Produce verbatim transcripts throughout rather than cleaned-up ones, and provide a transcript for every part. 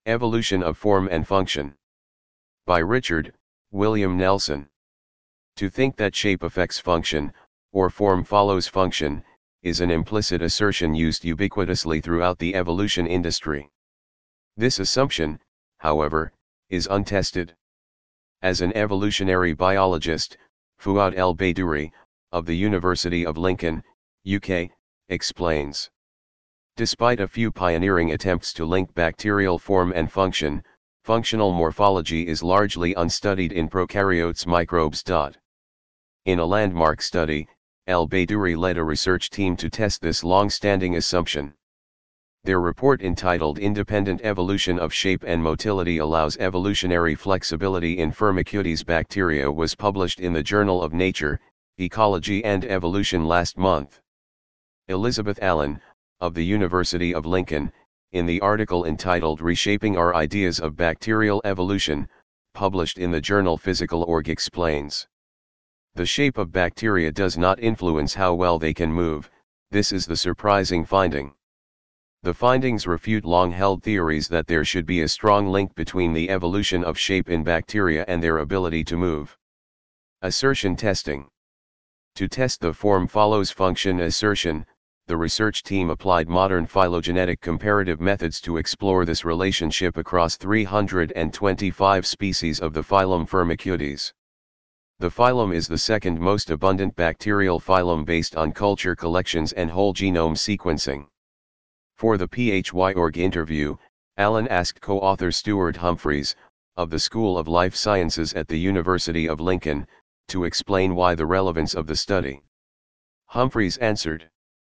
Evolution of Form and Function. By Richard William Nelson. To think that shape affects function, or form follows function, is an implicit assertion used ubiquitously throughout the evolution industry. This assumption, however, is untested. As an evolutionary biologist, Fuad El-Baidouri, of the University of Lincoln, U K, explains. Despite a few pioneering attempts to link bacterial form and function, functional morphology is largely unstudied in prokaryotes microbes. In a landmark study, El-Baidouri led a research team to test this long-standing assumption. Their report entitled Independent Evolution of Shape and Motility Allows Evolutionary Flexibility in Firmicutes Bacteria was published in the Journal of Nature, Ecology and Evolution last month. Elizabeth Allen, of the University of Lincoln, in the article entitled Reshaping Our Ideas of Bacterial Evolution, published in the journal Physical Org, explains. The shape of bacteria does not influence how well they can move. This is the surprising finding. The findings refute long-held theories that there should be a strong link between the evolution of shape in bacteria and their ability to move. Assertion testing. To test the form follows function assertion, the research team applied modern phylogenetic comparative methods to explore this relationship across three hundred twenty-five species of the phylum Firmicutes. The phylum is the second most abundant bacterial phylum based on culture collections and whole genome sequencing. For the P H Y org interview, Allen asked co-author Stuart Humphreys, of the School of Life Sciences at the University of Lincoln, to explain why the relevance of the study. Humphreys answered.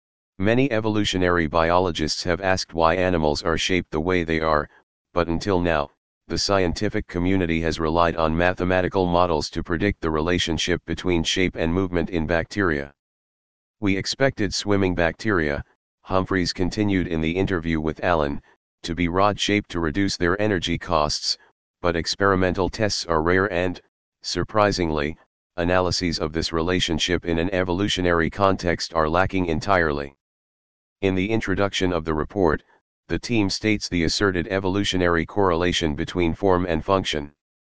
Many evolutionary biologists have asked why animals are shaped the way they are, but until now, the scientific community has relied on mathematical models to predict the relationship between shape and movement in bacteria. We expected swimming bacteria, Humphreys continued in the interview with Allen, to be rod-shaped to reduce their energy costs, but experimental tests are rare and, surprisingly, analyses of this relationship in an evolutionary context are lacking entirely. In the introduction of the report, the team states the asserted evolutionary correlation between form and function.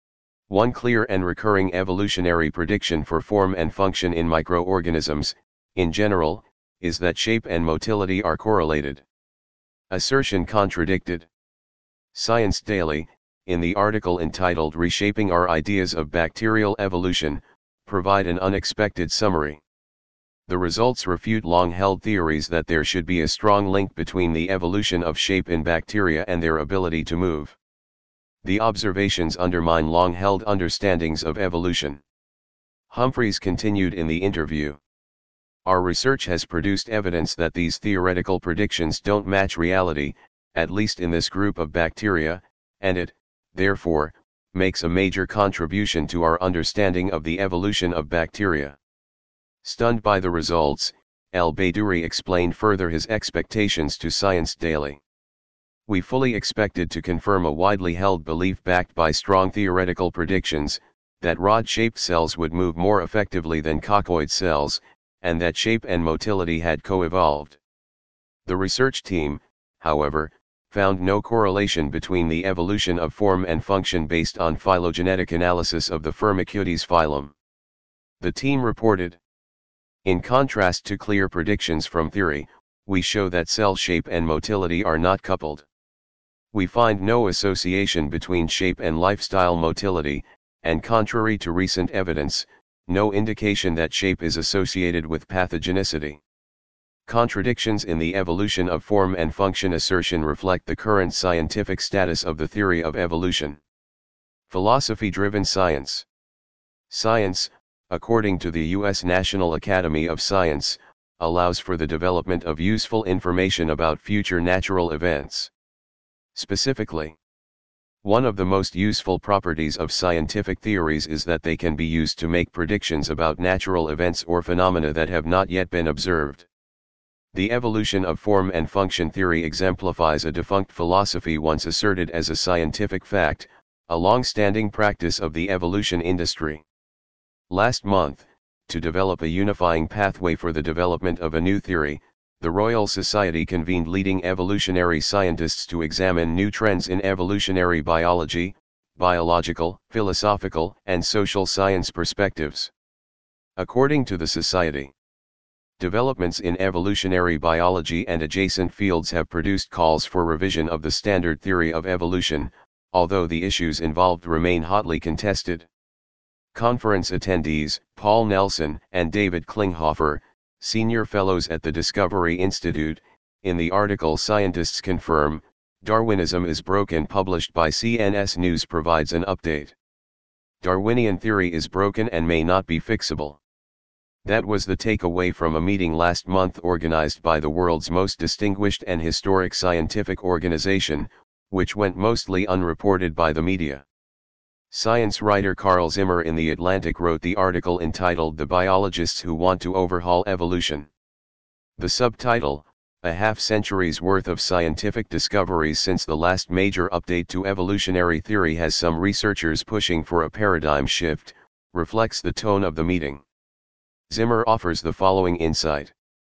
One clear and recurring evolutionary prediction for form and function in microorganisms, in general, is that shape and motility are correlated. Assertion contradicted. Science Daily, in the article entitled Reshaping Our Ideas of Bacterial Evolution, provide an unexpected summary. The results refute long-held theories that there should be a strong link between the evolution of shape in bacteria and their ability to move. The observations undermine long-held understandings of evolution. Humphreys continued in the interview. Our research has produced evidence that these theoretical predictions don't match reality, at least in this group of bacteria, and it, therefore, makes a major contribution to our understanding of the evolution of bacteria. Stunned by the results, El-Baidouri explained further his expectations to Science Daily. We fully expected to confirm a widely held belief backed by strong theoretical predictions, that rod-shaped cells would move more effectively than coccoid cells, and that shape and motility had co-evolved. The research team, however, found no correlation between the evolution of form and function based on phylogenetic analysis of the Firmicutes phylum. The team reported. In contrast to clear predictions from theory, we show that cell shape and motility are not coupled. We find no association between shape and lifestyle motility, and contrary to recent evidence, no indication that shape is associated with pathogenicity. Contradictions in the evolution of form and function assertion reflect the current scientific status of the theory of evolution. Philosophy-driven science. Science, according to the U S National Academy of Science, allows for the development of useful information about future natural events. Specifically, one of the most useful properties of scientific theories is that they can be used to make predictions about natural events or phenomena that have not yet been observed. The evolution of form and function theory exemplifies a defunct philosophy once asserted as a scientific fact, a long-standing practice of the evolution industry. Last month, to develop a unifying pathway for the development of a new theory, The Royal Society convened leading evolutionary scientists to examine new trends in evolutionary biology, biological, philosophical, and social science perspectives. According to the Society, developments in evolutionary biology and adjacent fields have produced calls for revision of the standard theory of evolution, although the issues involved remain hotly contested. Conference attendees, Paul Nelson and David Klinghoffer, senior fellows at the Discovery Institute, in the article Scientists Confirm, Darwinism is Broken, published by C N S News, provides an update. Darwinian theory is broken and may not be fixable. That was the takeaway from a meeting last month organized by the world's most distinguished and historic scientific organization, which went mostly unreported by the media. Science writer Carl Zimmer in The Atlantic wrote the article entitled "The Biologists Who Want to Overhaul Evolution." The subtitle, "A Half-Century's Worth of Scientific Discoveries Since the Last Major Update to Evolutionary Theory Has Some Researchers Pushing for a Paradigm Shift," reflects the tone of the meeting. Zimmer offers the following insight.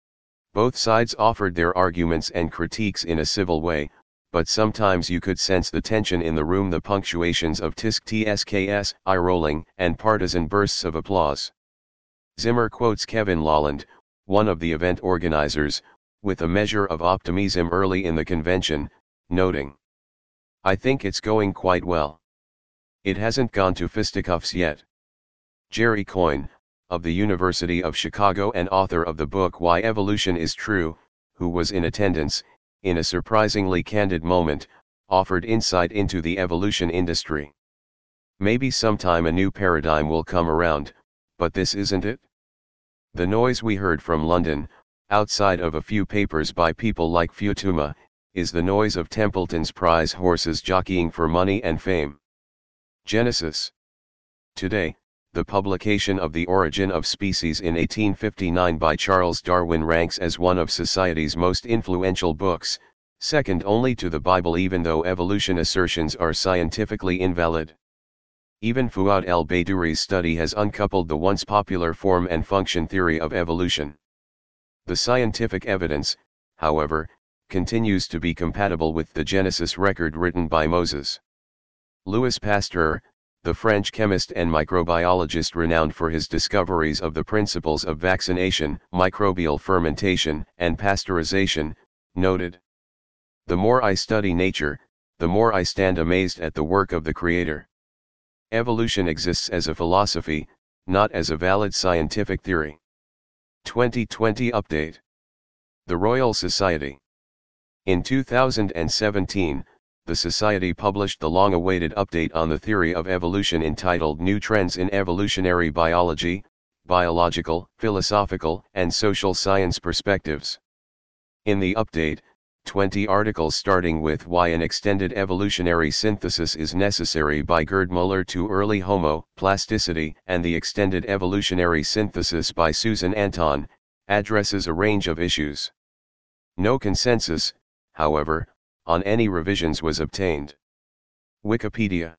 Both sides offered their arguments and critiques in a civil way, but sometimes you could sense the tension in the room, the punctuations of tisk tsks, eye-rolling, and partisan bursts of applause. Zimmer quotes Kevin Lawland, one of the event organizers, with a measure of optimism early in the convention, noting, "I think it's going quite well. It hasn't gone to fisticuffs yet." Jerry Coyne, of the University of Chicago and author of the book Why Evolution is True, who was in attendance, in a surprisingly candid moment, offered insight into the evolution industry. "Maybe sometime a new paradigm will come around, but this isn't it. The noise we heard from London, outside of a few papers by people like Futuma, is the noise of Templeton's prize horses jockeying for money and fame." Genesis. Today, the publication of The Origin of Species in eighteen fifty-nine by Charles Darwin ranks as one of society's most influential books, second only to the Bible, even though evolution assertions are scientifically invalid. Even Fuad el-Bayduri's study has uncoupled the once popular form and function theory of evolution. The scientific evidence, however, continues to be compatible with the Genesis record written by Moses. Louis Pasteur, the French chemist and microbiologist renowned for his discoveries of the principles of vaccination, microbial fermentation, and pasteurization, noted, "The more I study nature, the more I stand amazed at the work of the Creator. Evolution exists as a philosophy, not as a valid scientific theory." twenty twenty update. The Royal Society. In two thousand seventeen, the Society published the long-awaited update on the theory of evolution entitled New Trends in Evolutionary Biology, Biological, Philosophical, and Social Science Perspectives. In the update, twenty articles starting with Why an Extended Evolutionary Synthesis is Necessary by Gerd Muller to Early Homo, Plasticity, and the Extended Evolutionary Synthesis by Susan Anton, addresses a range of issues. No consensus, however, on any revisions was obtained. Wikipedia.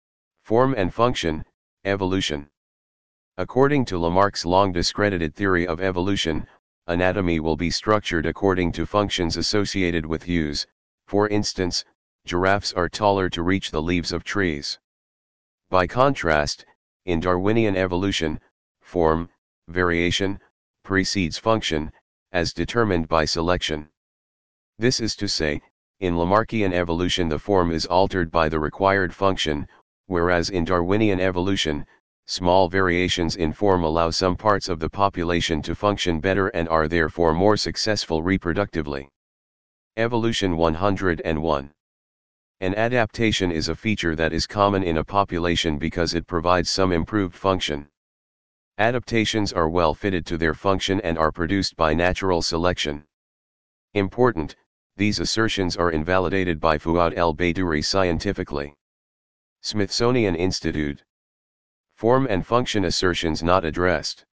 Form and function, evolution. According to Lamarck's long discredited theory of evolution, anatomy will be structured according to functions associated with use. For instance, giraffes are taller to reach the leaves of trees. By contrast, in Darwinian evolution, form, variation, precedes function, as determined by selection. This is to say, in Lamarckian evolution the form is altered by the required function, whereas in Darwinian evolution, small variations in form allow some parts of the population to function better and are therefore more successful reproductively. Evolution one hundred and one. An adaptation is a feature that is common in a population because it provides some improved function. Adaptations are well fitted to their function and are produced by natural selection. Important, these assertions are invalidated by Fuad el-Bayduri scientifically. Smithsonian Institute. Form and function assertions not addressed.